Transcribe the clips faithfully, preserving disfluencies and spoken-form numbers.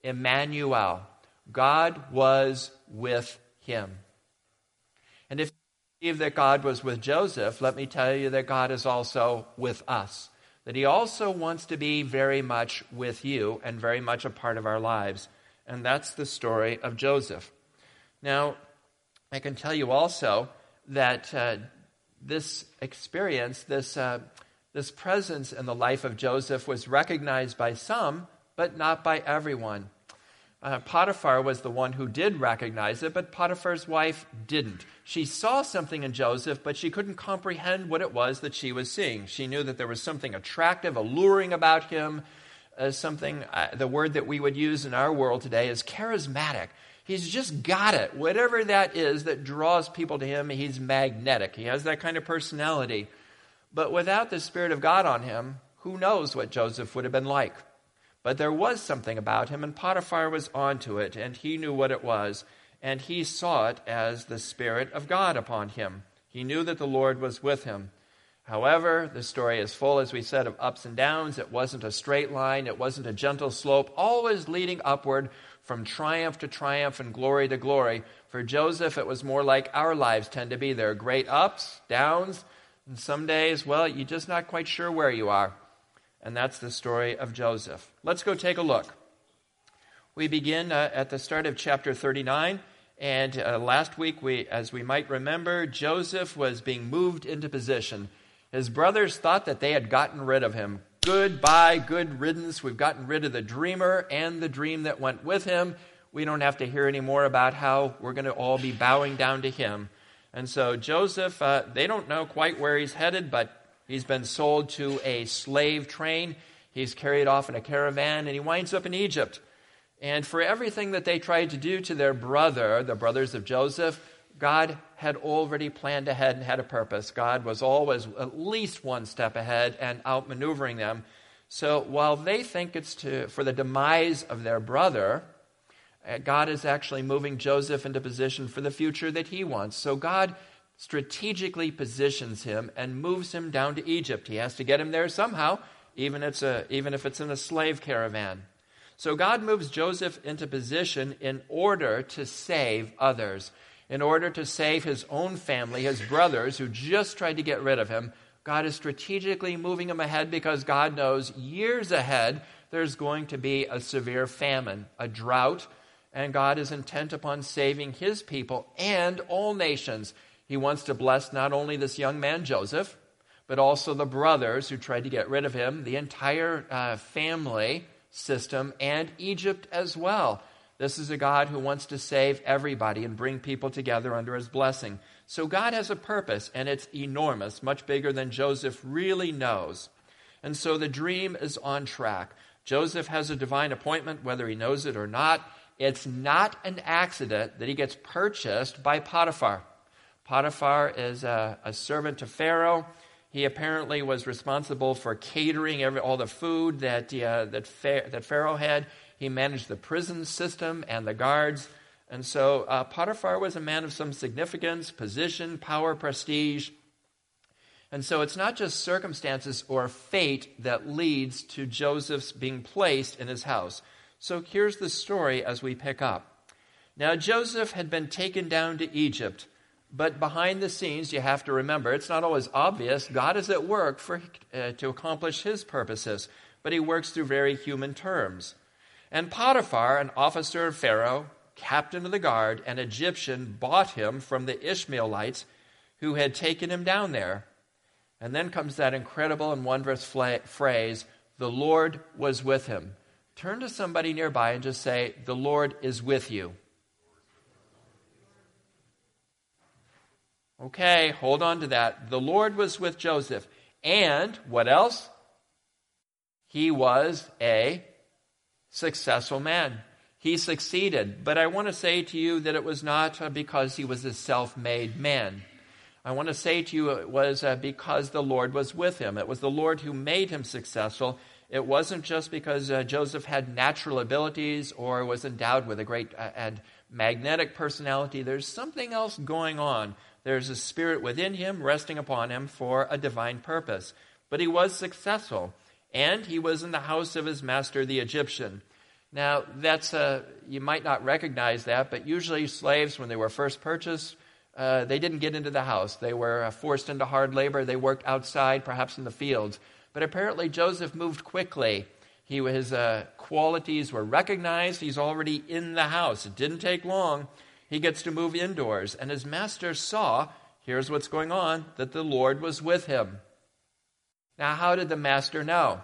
Emmanuel. God was with him. And if you believe that God was with Joseph, let me tell you that God is also with us. That he also wants to be very much with you and very much a part of our lives. And that's the story of Joseph. Now, I can tell you also that uh, this experience, this uh, this presence in the life of Joseph was recognized by some, but not by everyone. Uh, Potiphar was the one who did recognize it, but Potiphar's wife didn't. She saw something in Joseph, but she couldn't comprehend what it was that she was seeing. She knew that there was something attractive, alluring about him, uh, something, uh, the word that we would use in our world today is charismatic. He's just got it. Whatever that is that draws people to him, he's magnetic. He has that kind of personality. But without the Spirit of God on him, who knows what Joseph would have been like? But there was something about him, and Potiphar was onto it, and he knew what it was, and he saw it as the Spirit of God upon him. He knew that the Lord was with him. However, the story is full, as we said, of ups and downs. It wasn't a straight line. It wasn't a gentle slope, always leading upward from triumph to triumph and glory to glory. For Joseph, it was more like our lives tend to be. There are great ups, downs, and some days, well, you're just not quite sure where you are. And that's the story of Joseph. Let's go take a look. We begin uh, at the start of chapter thirty-nine. And uh, last week, we, as we might remember, Joseph was being moved into position. His brothers thought that they had gotten rid of him. Goodbye, good riddance. We've gotten rid of the dreamer and the dream that went with him. We don't have to hear any more about how we're going to all be bowing down to him. And so Joseph, uh, they don't know quite where he's headed, but he's been sold to a slave train. He's carried off in a caravan, and he winds up in Egypt. And for everything that they tried to do to their brother, the brothers of Joseph, God had already planned ahead and had a purpose. God was always at least one step ahead and outmaneuvering them. So while they think it's to for the demise of their brother, God is actually moving Joseph into position for the future that he wants. So God strategically positions him and moves him down to Egypt. He has to get him there somehow, even if it's a, even if it's in a slave caravan. So God moves Joseph into position in order to save others, in order to save his own family, his brothers who just tried to get rid of him. God is strategically moving him ahead because God knows years ahead there's going to be a severe famine, a drought, and God is intent upon saving his people and all nations. He wants to bless not only this young man, Joseph, but also the brothers who tried to get rid of him, the entire uh, family system, and Egypt as well. This is a God who wants to save everybody and bring people together under his blessing. So God has a purpose, and it's enormous, much bigger than Joseph really knows. And so the dream is on track. Joseph has a divine appointment, whether he knows it or not. It's not an accident that he gets purchased by Potiphar. Potiphar is a, a servant to Pharaoh. He apparently was responsible for catering every, all the food that, uh, that, Fa- that Pharaoh had. He managed the prison system and the guards. And so uh, Potiphar was a man of some significance, position, power, prestige. And so it's not just circumstances or fate that leads to Joseph's being placed in his house. So here's the story as we pick up. Now Joseph had been taken down to Egypt. But behind the scenes, you have to remember, it's not always obvious. God is at work for, uh, to accomplish his purposes, but he works through very human terms. And Potiphar, an officer of Pharaoh, captain of the guard, an Egyptian, bought him from the Ishmaelites who had taken him down there. And then comes that incredible and wondrous fla- phrase, the Lord was with him. Turn to somebody nearby and just say, the Lord is with you. Okay, hold on to that. The Lord was with Joseph. And what else? He was a successful man. He succeeded. But I want to say to you that it was not because he was a self-made man. I want to say to you it was because the Lord was with him. It was the Lord who made him successful. It wasn't just because uh, Joseph had natural abilities or was endowed with a great uh, and magnetic personality. There's something else going on. There's a spirit within him resting upon him for a divine purpose. But he was successful, and he was in the house of his master, the Egyptian. Now, that's a, you might not recognize that, but usually slaves, when they were first purchased, uh, they didn't get into the house. They were uh, forced into hard labor. They worked outside, perhaps in the fields. But apparently Joseph moved quickly. He, his uh, qualities were recognized. He's already in the house. It didn't take long. He gets to move indoors. And his master saw, here's what's going on, that the Lord was with him. Now, how did the master know?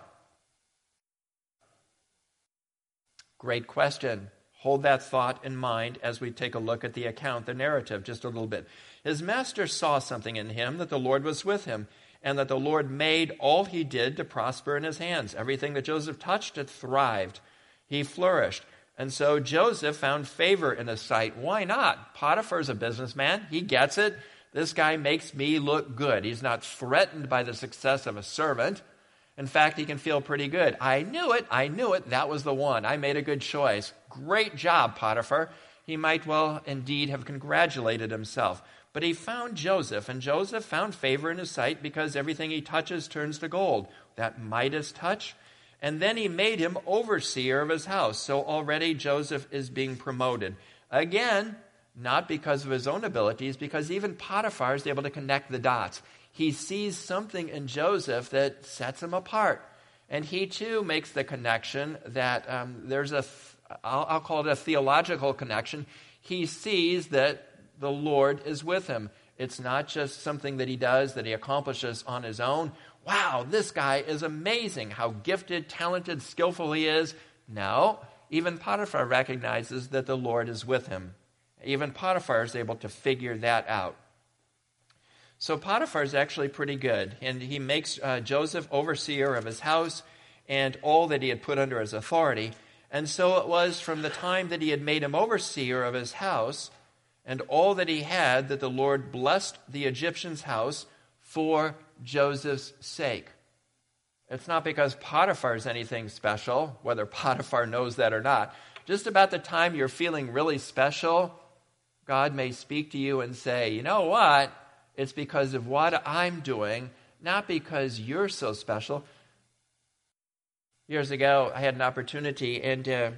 Great question. Hold that thought in mind as we take a look at the account, the narrative, just a little bit. His master saw something in him, that the Lord was with him, and that the Lord made all he did to prosper in his hands. Everything that Joseph touched, it thrived. He flourished. And so Joseph found favor in his sight. Why not? Potiphar's a businessman. He gets it. This guy makes me look good. He's not threatened by the success of a servant. In fact, he can feel pretty good. I knew it. I knew it. That was the one. I made a good choice. Great job, Potiphar. He might well indeed have congratulated himself. But he found Joseph, and Joseph found favor in his sight because everything he touches turns to gold. That Midas touch. And then he made him overseer of his house. So already Joseph is being promoted. Again, not because of his own abilities, because even Potiphar is able to connect the dots. He sees something in Joseph that sets him apart. And he too makes the connection that um, there's a, I'll, I'll call it a theological connection. He sees that the Lord is with him. It's not just something that he does, that he accomplishes on his own. Wow, this guy is amazing. How gifted, talented, skillful he is. No, even Potiphar recognizes that the Lord is with him. Even Potiphar is able to figure that out. So Potiphar is actually pretty good, and he makes uh, Joseph overseer of his house and all that he had put under his authority. And so it was from the time that he had made him overseer of his house and all that he had that the Lord blessed the Egyptian's house for Joseph's sake. It's not because Potiphar is anything special, whether Potiphar knows that or not. Just about the time you're feeling really special, God may speak to you and say, you know what? It's because of what I'm doing, not because you're so special. Years ago, I had an opportunity, and uh,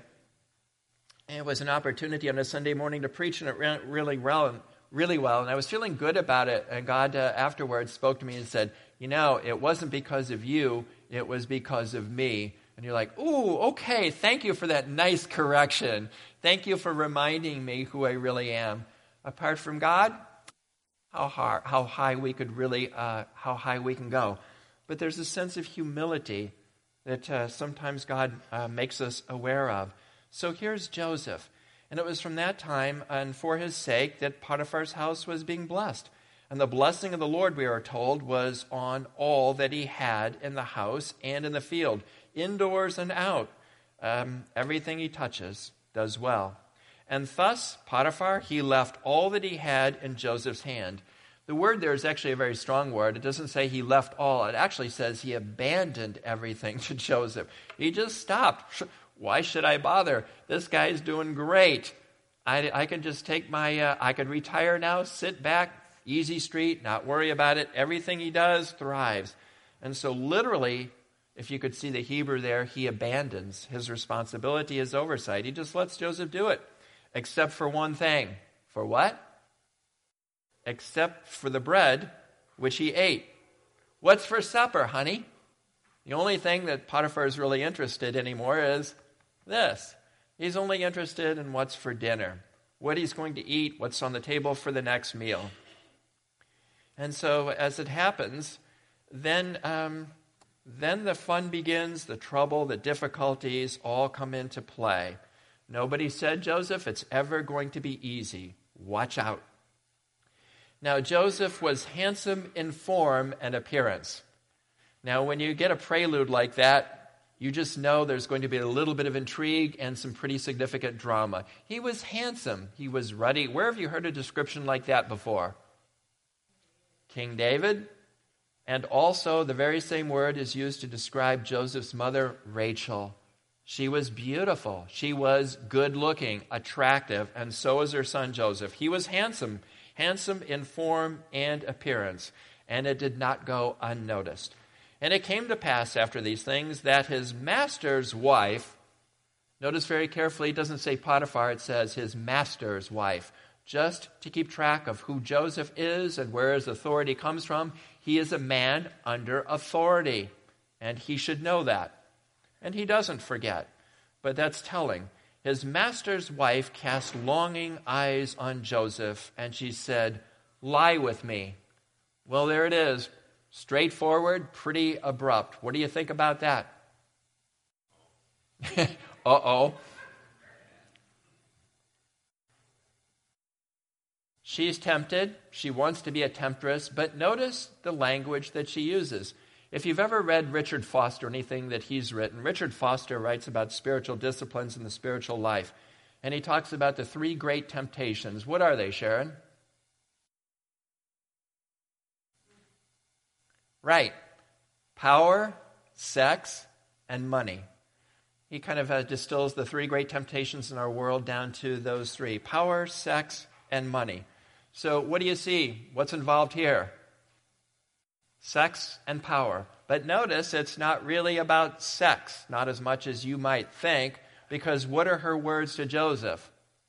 it was an opportunity on a Sunday morning to preach, and it ran really well, really well. And I was feeling good about it. And God uh, afterwards spoke to me and said, you know, it wasn't because of you, it was because of me. And you're like, ooh, okay, thank you for that nice correction. Thank you for reminding me who I really am. Apart from God, how high, how high we could really, uh, how high we can go. But there's a sense of humility that uh, sometimes God uh, makes us aware of. So here's Joseph. And it was from that time and for his sake that Potiphar's house was being blessed. And the blessing of the Lord, we are told, was on all that he had in the house and in the field, indoors and out. Um, everything he touches does well. And thus, Potiphar, he left all that he had in Joseph's hand. The word there is actually a very strong word. It doesn't say he left all. It actually says he abandoned everything to Joseph. He just stopped. Why should I bother? This guy's doing great. I, I can just take my, uh, I could retire now, sit back, easy street, not worry about it. Everything he does thrives. And so literally, if you could see the Hebrew there, he abandons his responsibility, his oversight. He just lets Joseph do it. Except for one thing. For what? Except for the bread which he ate. What's for supper, honey? The only thing that Potiphar is really interested in anymore is this. He's only interested in what's for dinner, what he's going to eat, what's on the table for the next meal. And so as it happens, then, um, then the fun begins, the trouble, the difficulties all come into play. Nobody said, Joseph, it's ever going to be easy. Watch out. Now, Joseph was handsome in form and appearance. Now, when you get a prelude like that, you just know there's going to be a little bit of intrigue and some pretty significant drama. He was handsome. He was ruddy. Where have you heard a description like that before? King David. And also, the very same word is used to describe Joseph's mother, Rachel. She was beautiful. She was good-looking, attractive, and so was her son Joseph. He was handsome, handsome in form and appearance, and it did not go unnoticed. And it came to pass after these things that his master's wife, Notice very carefully, it doesn't say Potiphar, it says his master's wife. Just to keep track of who Joseph is and where his authority comes from, he is a man under authority, and he should know that. And he doesn't forget, but that's telling. His master's wife cast longing eyes on Joseph, and she said, "Lie with me." Well, there it is. Straightforward, pretty abrupt. What do you think about that? Uh-oh. She's tempted. She wants to be a temptress, but notice the language that she uses. If you've ever read Richard Foster, anything that he's written, Richard Foster writes about spiritual disciplines in the spiritual life, and he talks about the three great temptations. What are they, Sharon? Right. Power, sex, and money. He kind of uh, distills the three great temptations in our world down to those three: power, sex, and money. So what do you see? What's involved here? Sex and power. But notice it's not really about sex, not as much as you might think, because what are her words to Joseph?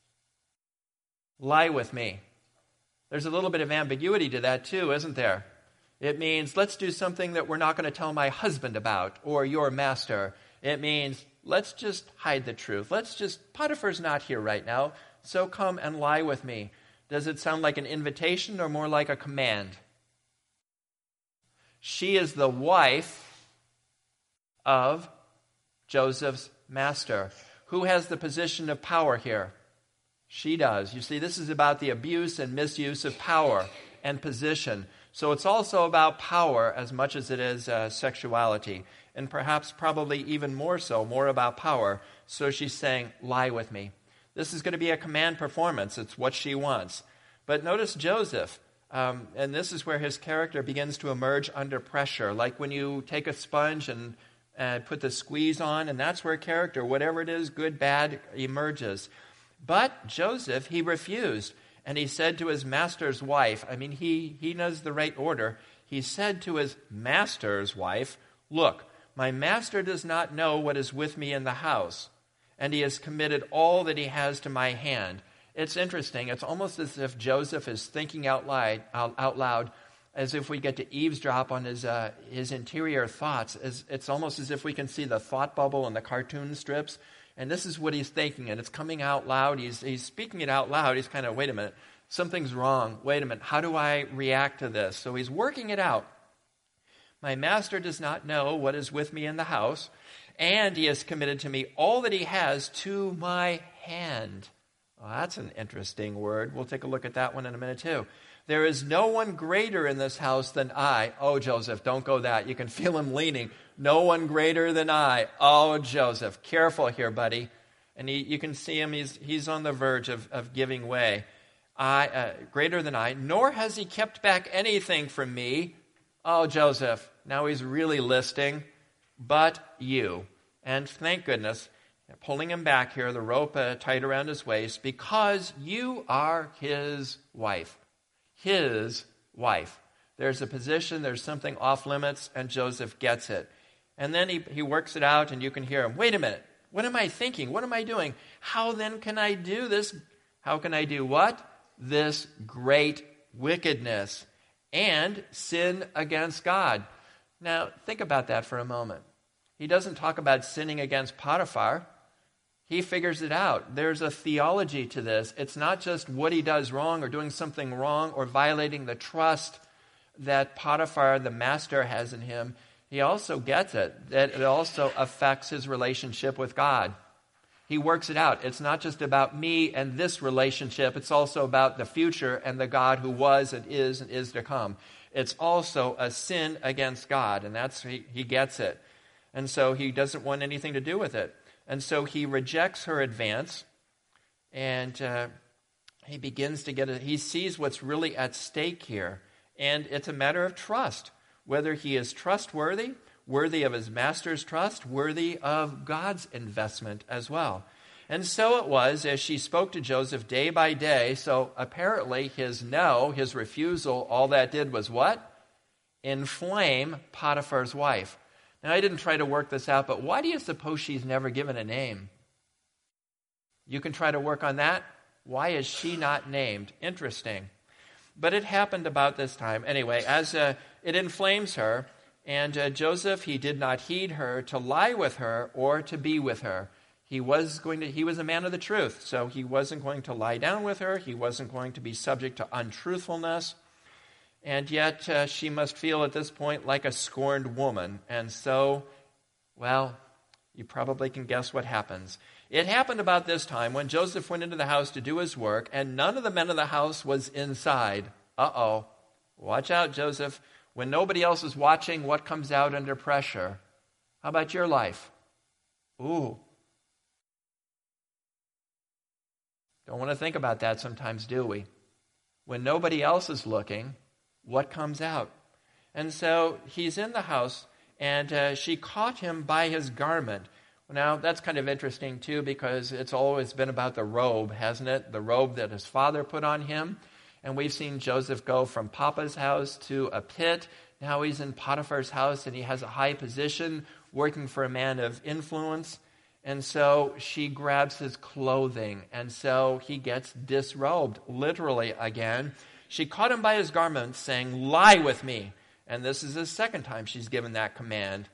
Lie with me. There's a little bit of ambiguity to that too, isn't there? It means, let's do something that we're not going to tell my husband about or your master. It means, let's just hide the truth. Let's just, Potiphar's not here right now, so come and lie with me. Does it sound like an invitation or more like a command? She is the wife of Joseph's master. Who has the position of power here? She does. You see, this is about the abuse and misuse of power and position. So it's also about power as much as it is uh, sexuality. And perhaps probably even more so, more about power. So she's saying, lie with me. This is going to be a command performance. It's what she wants. But notice Joseph. Um, and this is where his character begins to emerge under pressure. Like when you take a sponge and uh, put the squeeze on, and that's where character, whatever it is, good, bad, emerges. But Joseph, he refused. And he said to his master's wife, I mean, he, he knows the right order. He said to his master's wife, look, my master does not know what is with me in the house, and he has committed all that he has to my hand. It's interesting. It's almost as if Joseph is thinking out loud, out, out loud as if we get to eavesdrop on his uh, his interior thoughts. It's, it's almost as if we can see the thought bubble in the cartoon strips. And this is what he's thinking, and it's coming out loud. He's, he's speaking it out loud. He's kind of, wait a minute, something's wrong. Wait a minute, how do I react to this? So he's working it out. My master does not know what is with me in the house, and he has committed to me all that he has to my hand. Well, that's an interesting word. We'll take a look at that one in a minute too. There is no one greater in this house than I. Oh, Joseph, don't go that. You can feel him leaning. No one greater than I. Oh, Joseph, careful here, buddy. And he, you can see him. He's, he's on the verge of, of giving way. I, uh, greater than I, nor has he kept back anything from me. Oh, Joseph, now he's really listing, but you. And thank goodness, pulling him back here, the rope uh, tight around his waist, because you are his wife. His wife. There's a position, there's something off limits, and Joseph gets it. And then he, he works it out, and you can hear him, wait a minute, what am I thinking? What am I doing? How then can I do this? How can I do what? This great wickedness and sin against God. Now, think about that for a moment. He doesn't talk about sinning against Potiphar. He figures it out. There's a theology to this. It's not just what he does wrong or doing something wrong or violating the trust that Potiphar, the master, has in him. He also gets it, that it also affects his relationship with God. He works it out. It's not just about me and this relationship. It's also about the future and the God who was and is and is to come. It's also a sin against God, and that's he, he gets it. And so he doesn't want anything to do with it. And so he rejects her advance, and uh, he begins to get it. He sees what's really at stake here, and it's a matter of trust, whether he is trustworthy, worthy of his master's trust, worthy of God's investment as well. And so it was as she spoke to Joseph day by day. So apparently his no, his refusal, all that did was what? Inflame Potiphar's wife. Now, I didn't try to work this out, but why do you suppose she's never given a name? You can try to work on that. Why is she not named? Interesting. But it happened about this time. Anyway, as uh, it inflames her, and uh, Joseph, he did not heed her to lie with her or to be with her. He was going to, he was a man of the truth, so he wasn't going to lie down with her. He wasn't going to be subject to untruthfulness. And yet uh, she must feel at this point like a scorned woman. And so, well, you probably can guess what happens. It happened about this time when Joseph went into the house to do his work, and none of the men of the house was inside. Uh-oh. Watch out, Joseph. When nobody else is watching, what comes out under pressure? How about your life? Ooh. Don't want to think about that sometimes, do we? When nobody else is looking, what comes out? And so he's in the house, and uh, she caught him by his garment. Now, that's kind of interesting, too, because it's always been about the robe, hasn't it? The robe that his father put on him. And we've seen Joseph go from Papa's house to a pit. Now he's in Potiphar's house, and he has a high position, working for a man of influence. And so she grabs his clothing, and so he gets disrobed, literally again. She caught him by his garment, saying, "Lie with me." And this is the second time she's given that command.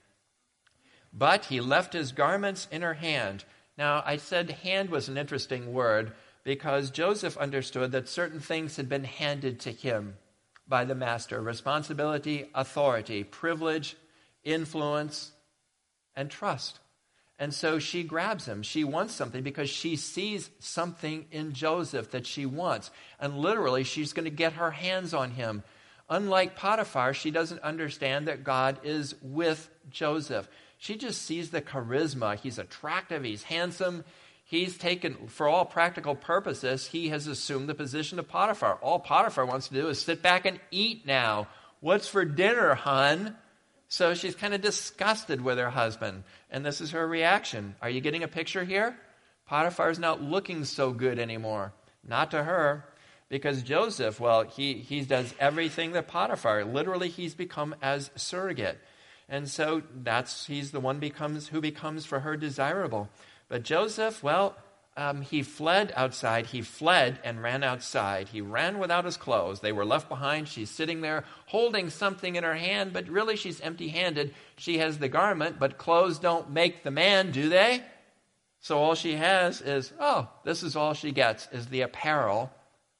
But he left his garments in her hand. Now, I said hand was an interesting word because Joseph understood that certain things had been handed to him by the master: responsibility, authority, privilege, influence, and trust. And so she grabs him. She wants something because she sees something in Joseph that she wants. And literally, she's going to get her hands on him. Unlike Potiphar, she doesn't understand that God is with Joseph. She just sees the charisma. He's attractive. He's handsome. He's taken, for all practical purposes, he has assumed the position of Potiphar. All Potiphar wants to do is sit back and eat now. What's for dinner, hun? So she's kind of disgusted with her husband. And this is her reaction. Are you getting a picture here? Potiphar's not looking so good anymore. Not to her. Because Joseph, well, he, he does everything that Potiphar. Literally, he's become as surrogate. And so that's he's the one becomes who becomes for her desirable. But Joseph, well, um, he fled outside. He fled and ran outside. He ran without his clothes. They were left behind. She's sitting there holding something in her hand, but really she's empty-handed. She has the garment, but clothes don't make the man, do they? So all she has is, oh, this is all she gets, is the apparel.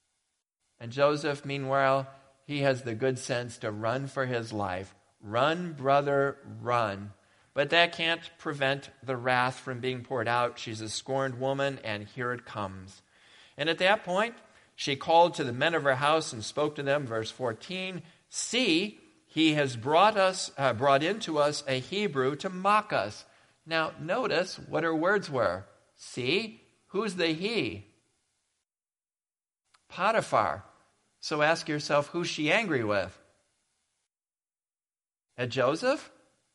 And Joseph, meanwhile, he has the good sense to run for his life. Run, brother, run. But that can't prevent the wrath from being poured out. She's a scorned woman, and here it comes. And at that point, she called to the men of her house and spoke to them, verse fourteen, "See, he has brought us, uh, brought into us a Hebrew to mock us." Now, notice what her words were. See, who's the he? Potiphar. So ask yourself, who's she angry with? At Joseph?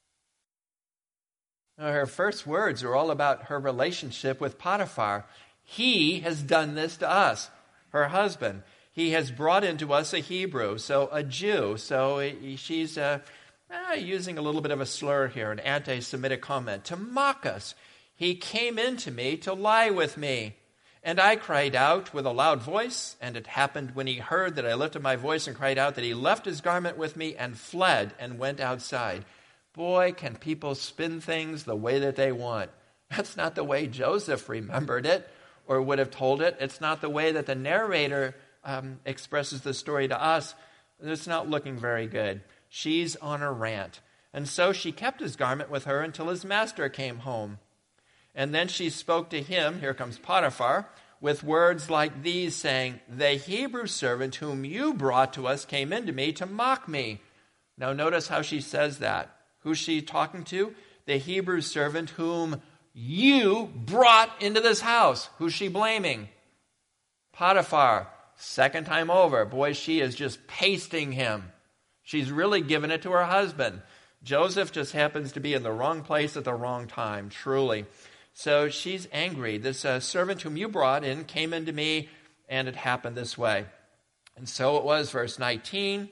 Now, her first words are all about her relationship with Potiphar. He has done this to us, her husband. He has brought into us a Hebrew, so a Jew. So she's uh, uh, using a little bit of a slur here, an anti-Semitic comment, to mock us. He came into me to lie with me. And I cried out with a loud voice, and it happened when he heard that I lifted my voice and cried out that he left his garment with me and fled and went outside. Boy, can people spin things the way that they want. That's not the way Joseph remembered it or would have told it. It's not the way that the narrator um, expresses the story to us. It's not looking very good. She's on a rant. And so she kept his garment with her until his master came home. And then she spoke to him, here comes Potiphar, with words like these, saying, "The Hebrew servant whom you brought to us came into me to mock me." Now notice how she says that. Who's she talking to? The Hebrew servant whom you brought into this house. Who's she blaming? Potiphar. Second time over. Boy, she is just pasting him. She's really giving it to her husband. Joseph just happens to be in the wrong place at the wrong time, truly. So she's angry. This uh, servant whom you brought in came into me, and it happened this way. And so it was, verse nineteen.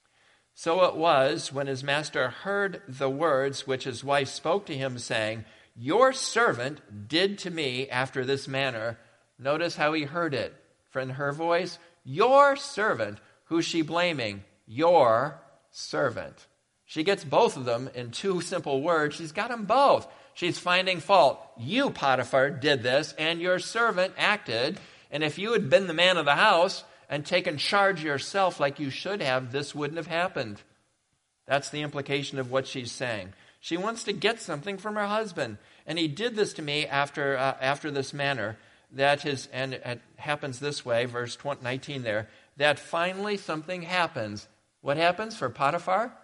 So it was when his master heard the words which his wife spoke to him, saying, your servant did to me after this manner. Notice how he heard it. From her voice, your servant. Who's she blaming? Your servant. She gets both of them in two simple words. She's got them both. She's finding fault. You, Potiphar, did this, and your servant acted. And if you had been the man of the house and taken charge yourself like you should have, this wouldn't have happened. That's the implication of what she's saying. She wants to get something from her husband. And he did this to me after uh, after this manner. That his, and it happens this way, verse nineteen there, that finally something happens. What happens for Potiphar?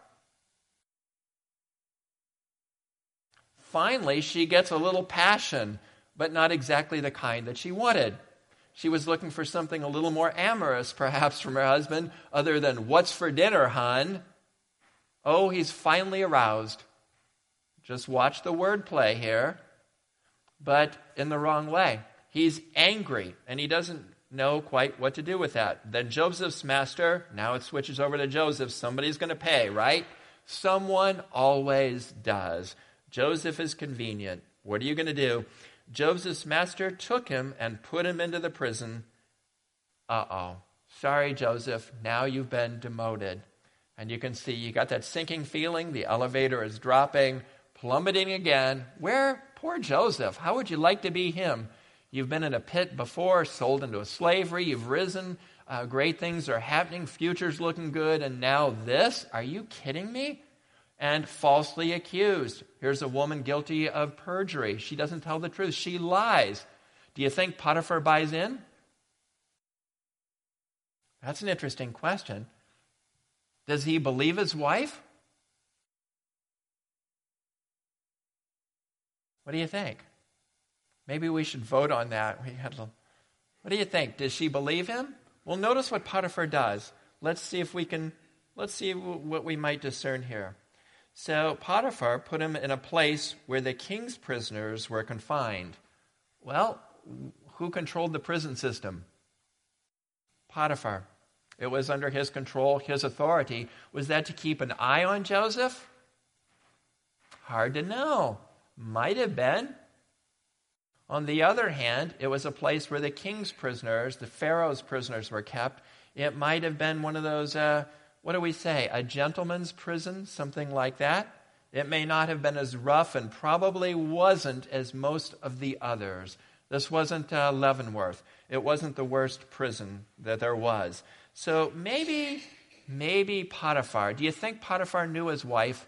Finally, she gets a little passion, but not exactly the kind that she wanted. She was looking for something a little more amorous, perhaps, from her husband, other than, what's for dinner, hon? Oh, he's finally aroused. Just watch the wordplay here, but in the wrong way. He's angry, and he doesn't know quite what to do with that. Then Joseph's master, now it switches over to Joseph. Somebody's going to pay, right? Someone always does. Joseph is convenient. What are you going to do? Joseph's master took him and put him into the prison. Uh-oh. Sorry, Joseph. Now you've been demoted. And you can see you got that sinking feeling. The elevator is dropping, plummeting again. Where? Poor Joseph. How would you like to be him? You've been in a pit before, sold into a slavery. You've risen. Uh, great things are happening. Future's looking good. And now this? Are you kidding me? And falsely accused. Here's a woman guilty of perjury. She doesn't tell the truth. She lies. Do you think Potiphar buys in? That's an interesting question. Does he believe his wife? What do you think? Maybe we should vote on that. We had a little... What do you think? Does she believe him? Well, notice what Potiphar does. Let's see if we can, let's see what we might discern here. So Potiphar put him in a place where the king's prisoners were confined. Well, who controlled the prison system? Potiphar. It was under his control, his authority. Was that to keep an eye on Joseph? Hard to know. Might have been. On the other hand, it was a place where the king's prisoners, the Pharaoh's prisoners were kept. It might have been one of those, uh, what do we say, a gentleman's prison, something like that. It may not have been as rough and probably wasn't as most of the others. This wasn't uh, Leavenworth. It wasn't the worst prison that there was. So maybe, maybe Potiphar. Do you think Potiphar knew his wife?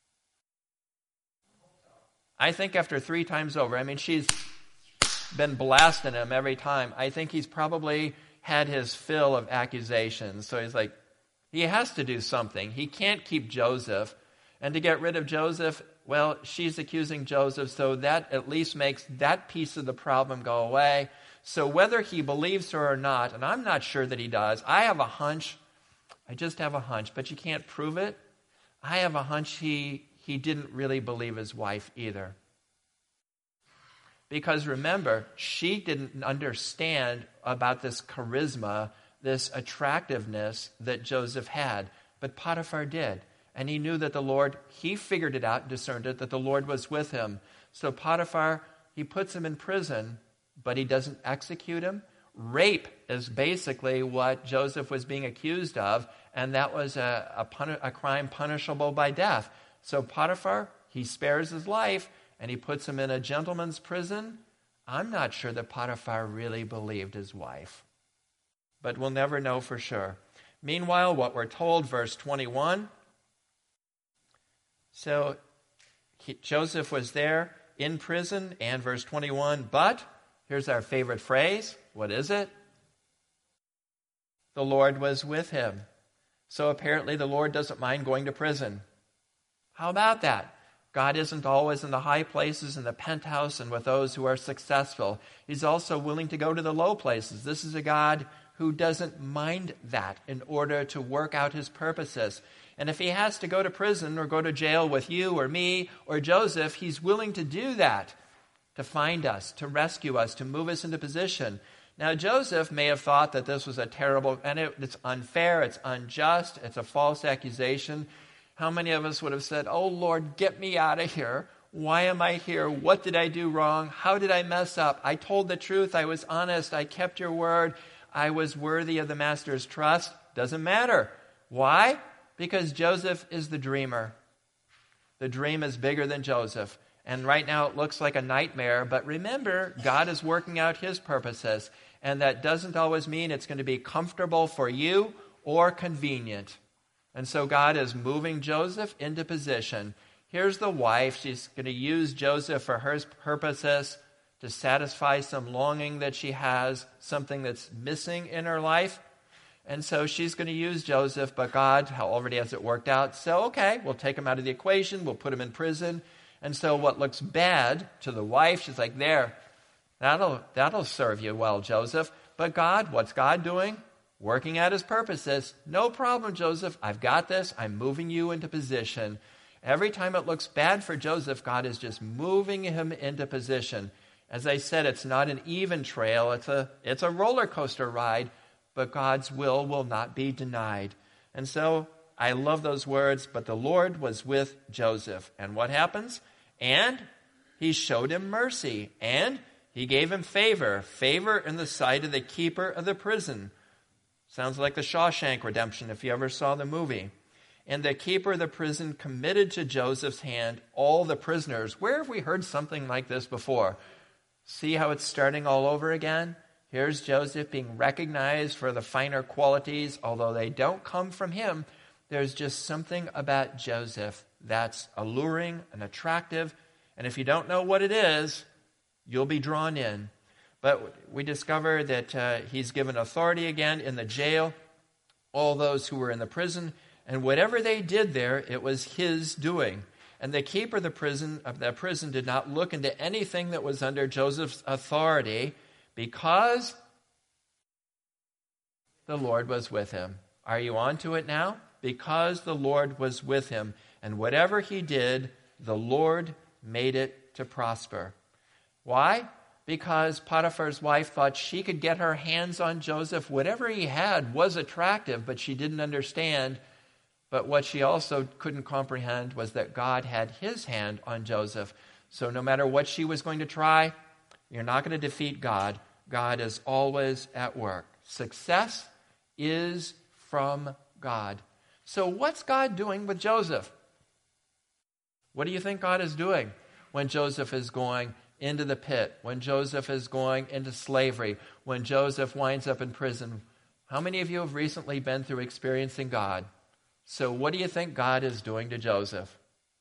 I think after three times over, I mean, she's been blasting him every time. I think he's probably had his fill of accusations. So he's like, he has to do something. He can't keep Joseph. And to get rid of Joseph, well, she's accusing Joseph, so that at least makes that piece of the problem go away. So whether he believes her or not, and I'm not sure that he does, I have a hunch, I just have a hunch, but you can't prove it. I have a hunch he, he didn't really believe his wife either. Because remember, she didn't understand about this charisma, this attractiveness that Joseph had. But Potiphar did. And he knew that the Lord, he figured it out and discerned it, that the Lord was with him. So Potiphar, he puts him in prison, but he doesn't execute him. Rape is basically what Joseph was being accused of, and that was a, a, puni- a crime punishable by death. So Potiphar, he spares his life, and he puts him in a gentleman's prison. I'm not sure that Potiphar really believed his wife. But we'll never know for sure. Meanwhile, what we're told, verse twenty-one. So he, Joseph was there in prison, and verse twenty-one, but, here's our favorite phrase. What is it? The Lord was with him. So apparently the Lord doesn't mind going to prison. How about that? God isn't always in the high places, in the penthouse, and with those who are successful. He's also willing to go to the low places. This is a God who doesn't mind that in order to work out his purposes. And if he has to go to prison or go to jail with you or me or Joseph, he's willing to do that, to find us, to rescue us, to move us into position. Now, Joseph may have thought that this was a terrible, and it, it's unfair, it's unjust, it's a false accusation. How many of us would have said, oh, Lord, get me out of here. Why am I here? What did I do wrong? How did I mess up? I told the truth. I was honest. I kept your word. I was worthy of the master's trust. Doesn't matter. Why? Because Joseph is the dreamer. The dream is bigger than Joseph. And right now it looks like a nightmare. But remember, God is working out his purposes. And that doesn't always mean it's going to be comfortable for you or convenient. And so God is moving Joseph into position. Here's the wife. She's going to use Joseph for her purposes to satisfy some longing that she has, something that's missing in her life. And so she's going to use Joseph, but God already has it worked out. So, okay, we'll take him out of the equation. We'll put him in prison. And so what looks bad to the wife, she's like, there, that'll, that'll serve you well, Joseph. But God, what's God doing? Working out his purposes. No problem, Joseph. I've got this. I'm moving you into position. Every time it looks bad for Joseph, God is just moving him into position. As I said, it's not an even trail. It's a, it's a roller coaster ride, but God's will will not be denied. And so I love those words, but the Lord was with Joseph. And what happens? And he showed him mercy, and he gave him favor, favor in the sight of the keeper of the prison. Sounds like the Shawshank Redemption if you ever saw the movie. And the keeper of the prison committed to Joseph's hand all the prisoners. Where have we heard something like this before? See how it's starting all over again? Here's Joseph being recognized for the finer qualities, although they don't come from him. There's just something about Joseph that's alluring and attractive. And if you don't know what it is, you'll be drawn in. But we discover that uh, he's given authority again in the jail, all those who were in the prison. And whatever they did there, it was his doing. And the keeper of the prison of the prison did not look into anything that was under Joseph's authority, because the Lord was with him. Are you on to it now? Because the Lord was with him. And whatever he did, the Lord made it to prosper. Why? Because Potiphar's wife thought she could get her hands on Joseph. Whatever he had was attractive, but she didn't understand. But what she also couldn't comprehend was that God had his hand on Joseph. So no matter what she was going to try, you're not going to defeat God. God is always at work. Success is from God. So what's God doing with Joseph? What do you think God is doing when Joseph is going into the pit, when Joseph is going into slavery, when Joseph winds up in prison? How many of you have recently been through experiencing God? So what do you think God is doing to Joseph?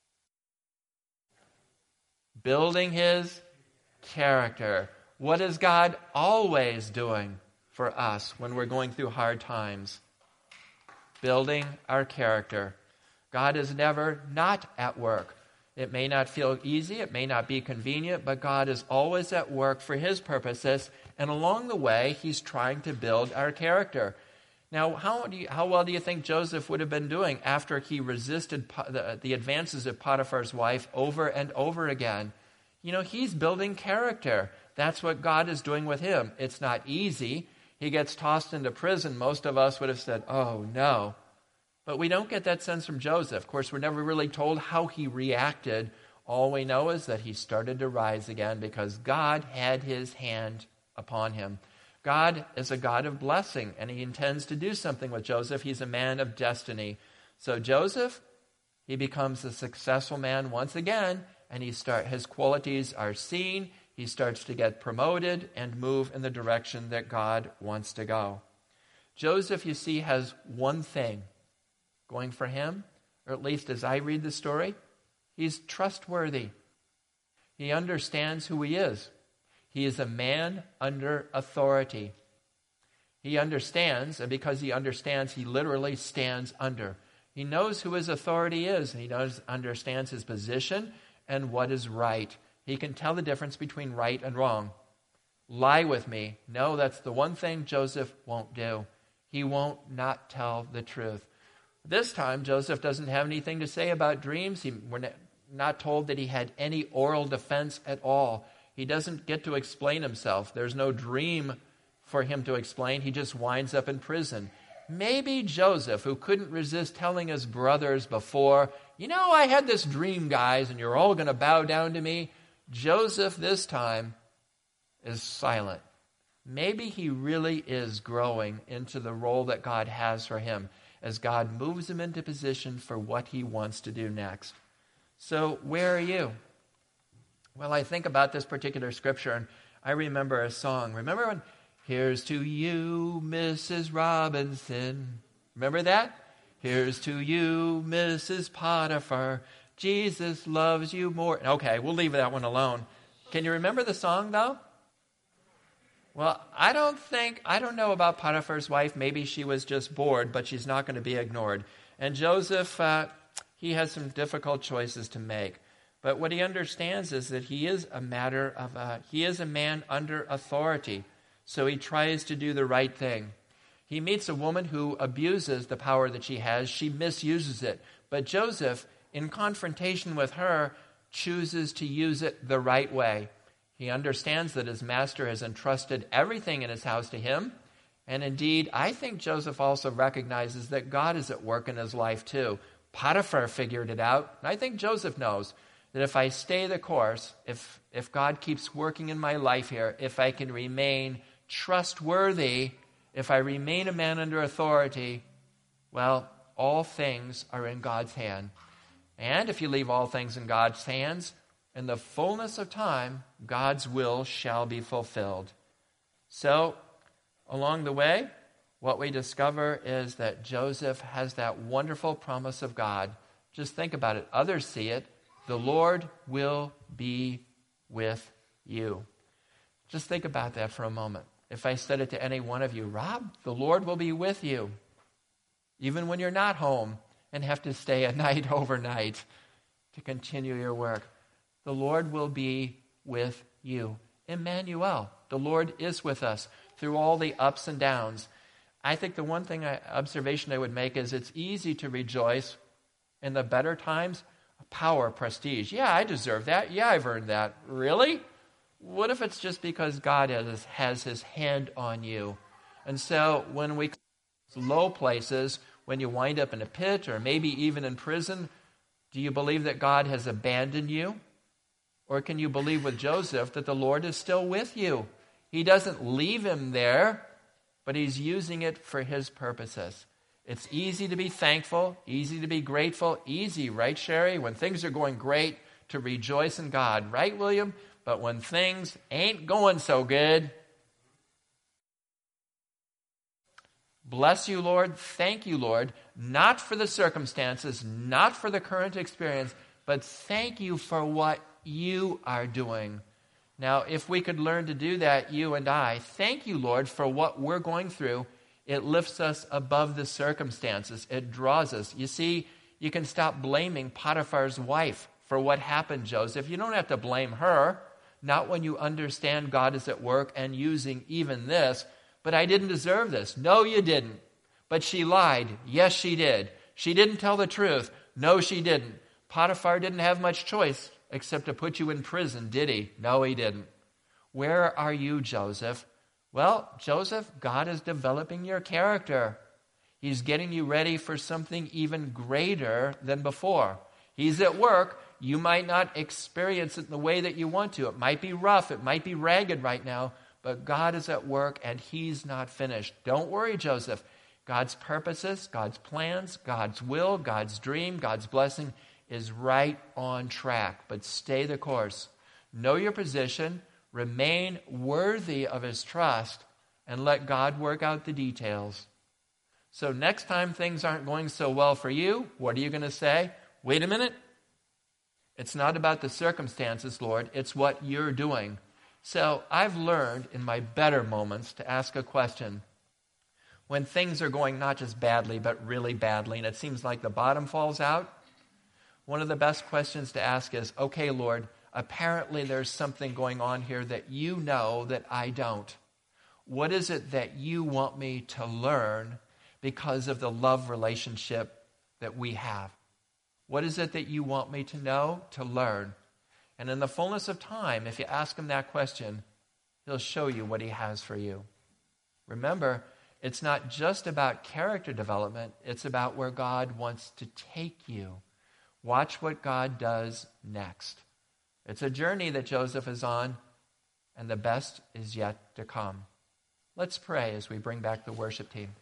Building his character. What is God always doing for us when we're going through hard times? Building our character. God is never not at work. It may not feel easy, it may not be convenient, but God is always at work for his purposes, and along the way, he's trying to build our character. Now, how, do you, how well do you think Joseph would have been doing after he resisted the, the advances of Potiphar's wife over and over again? You know, he's building character. That's what God is doing with him. It's not easy. He gets tossed into prison. Most of us would have said, oh, no. But we don't get that sense from Joseph. Of course, we're never really told how he reacted. All we know is that he started to rise again because God had his hand upon him. God is a God of blessing, and he intends to do something with Joseph. He's a man of destiny. So Joseph, he becomes a successful man once again, and he start, his qualities are seen. He starts to get promoted and move in the direction that God wants to go. Joseph, you see, has one thing going for him, or at least as I read the story, he's trustworthy. He understands who he is. He is a man under authority. He understands, and because he understands, he literally stands under. He knows who his authority is. He knows, understands his position and what is right. He can tell the difference between right and wrong. Lie with me. No, that's the one thing Joseph won't do. He won't not tell the truth. This time, Joseph doesn't have anything to say about dreams. He, we're not told that he had any oral defense at all. He doesn't get to explain himself. There's no dream for him to explain. He just winds up in prison. maybe Joseph, who couldn't resist telling his brothers before, you know, I had this dream, guys, and you're all going to bow down to me. Joseph this time is silent. Maybe he really is growing into the role that God has for him as God moves him into position for what he wants to do next. So where are you? Well, I think about this particular scripture, and I remember a song. Remember when, here's to you, Missus Robinson. Remember that? Here's to you, Missus Potiphar. Jesus loves you more. Okay, we'll leave that one alone. Can you remember the song, though? Well, I don't think, I don't know about Potiphar's wife. Maybe she was just bored, but she's not going to be ignored. And Joseph, uh, he has some difficult choices to make. But what he understands is that he is a matter of, uh, he is a man under authority. So he tries to do the right thing. He meets a woman who abuses the power that she has. She misuses it. But Joseph, in confrontation with her, chooses to use it the right way. He understands that his master has entrusted everything in his house to him. And indeed, I think Joseph also recognizes that God is at work in his life too. Potiphar figured it out. And I think Joseph knows that if I stay the course, if, if God keeps working in my life here, if I can remain trustworthy, if I remain a man under authority, well, all things are in God's hand. And if you leave all things in God's hands, in the fullness of time, God's will shall be fulfilled. So, along the way, what we discover is that Joseph has that wonderful promise of God. Just think about it. Others see it. The Lord will be with you. Just think about that for a moment. If I said it to any one of you, Rob, the Lord will be with you, even when you're not home and have to stay a night overnight to continue your work. The Lord will be with you. Emmanuel, the Lord is with us through all the ups and downs. I think the one thing I, observation I would make is it's easy to rejoice in the better times. Power, prestige. Yeah, I deserve that. Yeah, I've earned that. Really? What if it's just because God has, has his hand on you? And so when we low places, when you wind up in a pit or maybe even in prison, do you believe that God has abandoned you? Or can you believe with Joseph that the Lord is still with you? He doesn't leave him there, but he's using it for his purposes. It's easy to be thankful, easy to be grateful, easy, right, Sherry? When things are going great, to rejoice in God, right, William? But when things ain't going so good, bless you, Lord, thank you, Lord, not for the circumstances, not for the current experience, but thank you for what you are doing. Now, if we could learn to do that, you and I, thank you, Lord, for what we're going through. It lifts us above the circumstances. It draws us. You see, you can stop blaming Potiphar's wife for what happened, Joseph. You don't have to blame her, not when you understand God is at work and using even this. But I didn't deserve this. No, you didn't. But she lied. Yes, she did. She didn't tell the truth. No, she didn't. Potiphar didn't have much choice except to put you in prison, did he? No, he didn't. Where are you, Joseph? Well, Joseph, God is developing your character. He's getting you ready for something even greater than before. He's at work. You might not experience it in the way that you want to. It might be rough. It might be ragged right now. But God is at work and he's not finished. Don't worry, Joseph. God's purposes, God's plans, God's will, God's dream, God's blessing is right on track. But stay the course. Know your position. Remain worthy of his trust and let God work out the details. So next time things aren't going so well for you, what are you going to say? Wait a minute. It's not about the circumstances, Lord. It's what you're doing. So I've learned in my better moments to ask a question. When things are going not just badly, but really badly, and it seems like the bottom falls out, one of the best questions to ask is, okay, Lord, apparently there's something going on here that you know that I don't. What is it that you want me to learn because of the love relationship that we have? What is it that you want me to know, to learn? And in the fullness of time, if you ask him that question, he'll show you what he has for you. Remember, It's not just about character development, it's about where God wants to take you. Watch what God does next. It's a journey that Joseph is on, and the best is yet to come. Let's pray as we bring back the worship team.